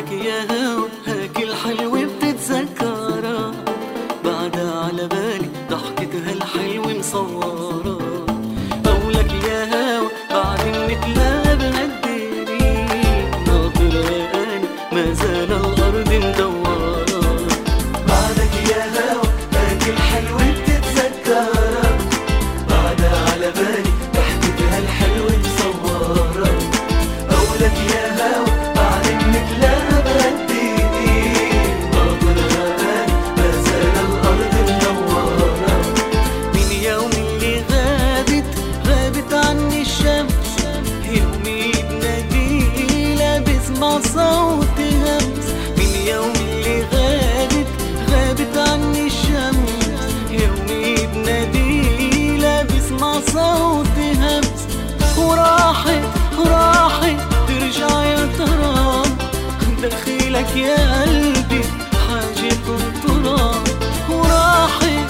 بعدك يا هوا هاك الحلو بتتذكرها، بعدها على بالي ضحكتها الحلوة مصورة. قولك يا هوا بعد نتلاقى بهالدنيا، ناطرة أنا ما زال الأرض مدورة. بعدك يا هوا هاك الحلو بتتذكرها، بعدها على بالي ضحكتها الحلوة مصورة. قولك يا هوا بعد نتلاقى بهالدنيا، ناطرة أنا ما زال الأرض مدورة. من يوم اللي غابت عني الشمس، يومي بناديلها بسمع صوت همس. من يوم اللي غابت عني الشمس، يومي بناديلها بسمع صوت همس. وراحت ترجع يا ترى، دخيلك يا قلبي حاجة ترى. وراحت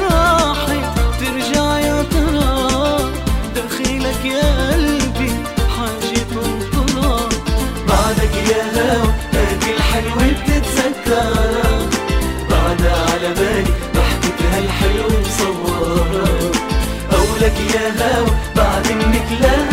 ترجع يا ترى، دخيلك يا قلبي حاجة ترى. بعدك يا هوا هاك الحلوة بتتذكرها، بعدها على بالي ضحكتها الحلوة مصورة. قولك يا هوا بعد منك لا